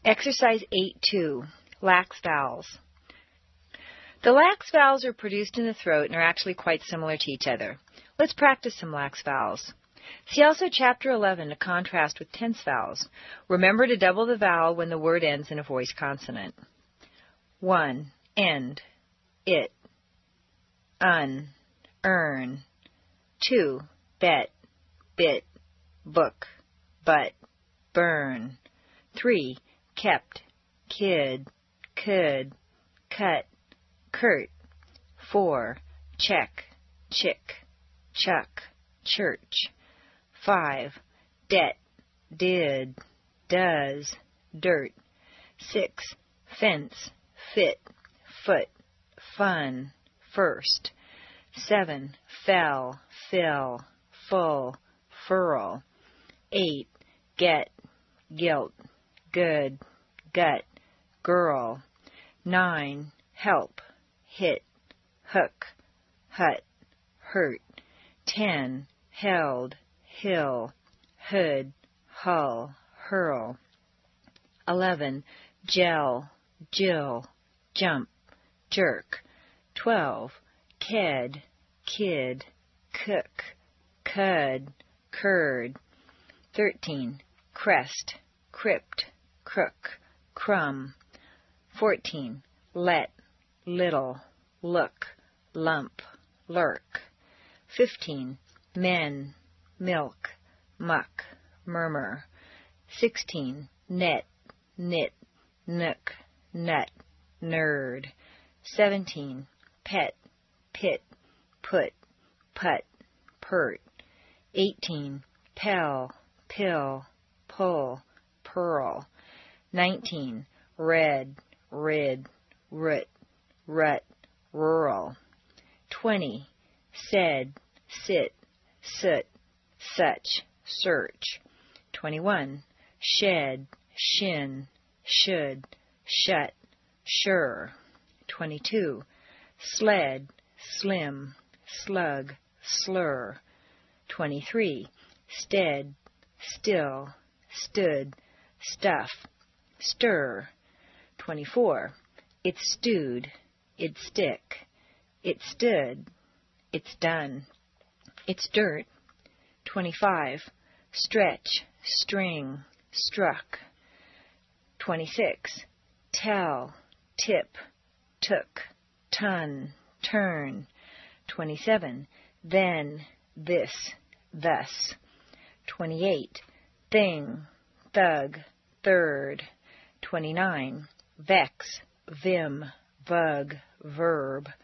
Exercise 8-2, lax vowels. The lax vowels are produced in the throat and are actually quite similar to each other. Let's practice some lax vowels. See also Chapter 11 to contrast with tense vowels. Remember to double the vowel when the word ends in a voiced consonant. 1. End, it, un, earn. 2. Bet, bit, book, but, burn. 3. Kept, kid, could, cut, curt. 4. Check, chick, chuck, church. 5. Det, did, does, dirt. 6. Fence, fit, foot, fun, first. 7. Fell, fill, full, furl. 8. Get, guilt, good, gut, girl. 9. Help, hit, hook, hut, hurt. 10. Held, hill, hood, hull, hurl. 11. Gel, jill, jump, jerk. 12. Ked, kid, cook, cud, curd. 13. Crest, crypt, crook, crumb. 14. Let, little, look, lump, lurk. 15. Men, milk, muck, murmur. 16. Net, knit, nook, nut, nerd. 17. Pet, pit, put, put, pert. 18. Pell, pill, pull, pearl. 19. Red, rid, root, rut, rural. 20. Said, sit, soot, such, search. 21. Shed, shin, should, shut, sure. 22. Sled, slim, slug, slur. 23. Stead, still, stood, stuff, stir. 24. It stewed, it stick, it stood, it's done, it's dirt. 25. Stretch, string, struck. 26. Tell, tip, took, ton, turn. 27. Then, this, thus. 28. Thing, thug, third. 29. Vex, vim, bug, verb.